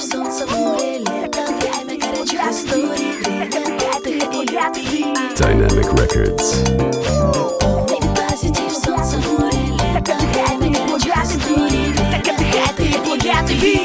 солнце, море, лето, время горячих историй, время отдыха и любви. Dynamic Records. Полный позитив, солнце, море, лето, время горячих историй, время отдыха и любви.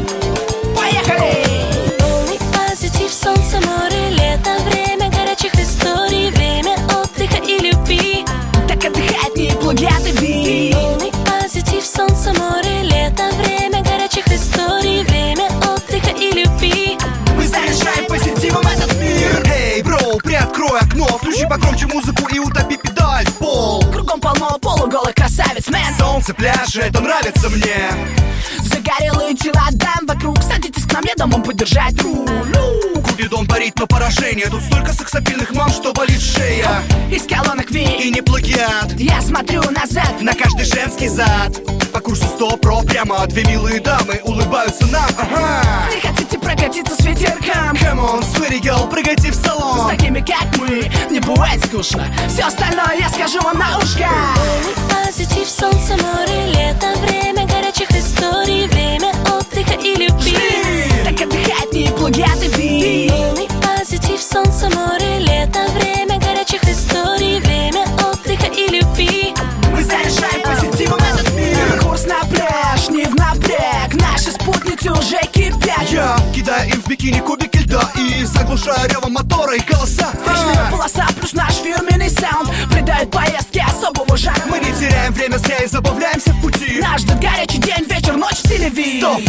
Поехали! Полный позитив, солнце, море, лето, время горячих историй, время отдыха и любви. Так отдыхает не плагиат и би. Полный позитив, солнце, море, лето, время горячих историй, время отдыха и любви. Мы заряжаем позитивом этот мир. Эй, бро, приоткрой окно, включи покромче музыку и утопи педаль в пол. Кругом полно полуголых красавиц, мэн. Солнце, пляж, это нравится мне. Загорелые тела дам вокруг. Садитесь к нам, я дам вам поддержать руль. Купидон парит на поражение. Тут столько сексапильных мам, что болит шея. Из колонок ви. И не плагиат. Я смотрю назад. На каждый женский зад. По курсу 100 про прямо. Две милые дамы улыбаются нам. Ага. Не хотите прокатиться с ветерком? Come on, sweetie girl, прыгайте в С салон. такими, как мы, не бывает скучно. Все остальное я скажу вам на ушко. Полный позитив, солнце, море, лето, время горячих историй, время отдыха и любви. Так отдыхает не плагиат и би. Полный позитив, солнце, море, лето, время горячих историй, время отдыха и любви. Мы заряжаем позитивом этот мир. Курс на пляж, не в напряг. Наши спутницы уже кипят. Я кидаю им в бикини кубики льда и заглушаю ревом мотора и голоса. Фишная полоса плюс наш фирменный саунд придает поездке особого жара. Мы не теряем время зря и забавляемся в пути. Нас ждет горячий день, вечер, ночь в стиле Ви. Стоп!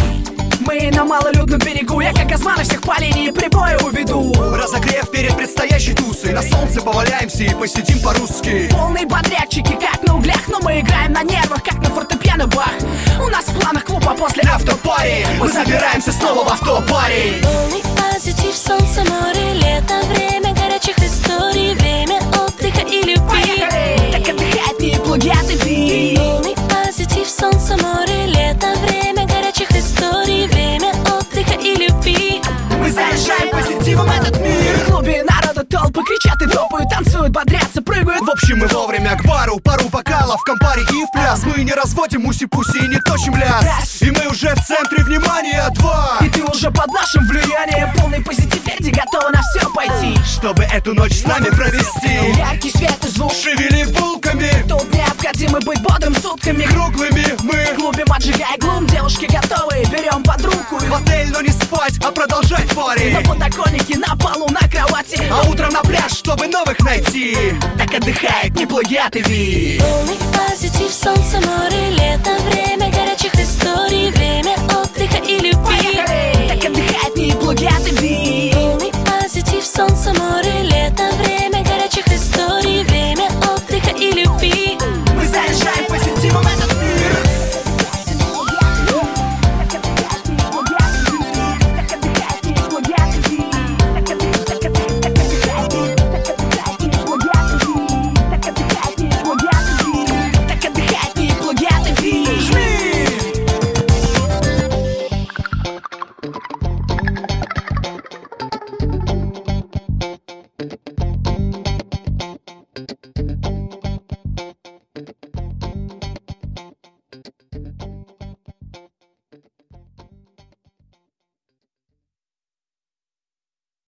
Мы на малолюдном берегу. Я как Осман всех по линии прибоя уведу. Разогрев перед предстоящей тусой. На солнце поваляемся и посидим по-русски. Полные бодрячики, как на углях. Но мы играем на нервах, как на фортепиано бах. У нас в планах клуб, а после Автопари, мы забираемся снова в автопари. Полный позитив, солнце, море, лето, время горячих историй, время отдыха и любви. поехали. Так отдыхает не плагиат и би. Полный позитив, солнце, море, лето, время горячих историй, время отдыха и любви. Мы заряжаем позитивом этот мир. В клубе народа толпы кричат и топают, танцуют, бодрятся, прыгают. В общем, мы вовремя к бару. Пару бокалов, компари и в пляс. Мы не разводим уси-пуси и не точим ляс. Раз. И мы уже в центре внимания. Два. И ты уже под нашим влиянием. Полный позитив, верди, готова на все пойти. Чтобы эту ночь с нами провести. Яркий свет и звук. Шевели булками. Тут необходимо быть бодрым сутками. Круглыми мы. В клубе поджигай глум. Девушки готовы, берем под руку. В отель, но не спать, а продолжать пари. На подоконнике, на полу, на кровати. А утром на пляж, чтобы новых найти. Так отдыхает не плагиат и Ви. Полный позитив, солнце, море, лето, время горячих историй, время отдыха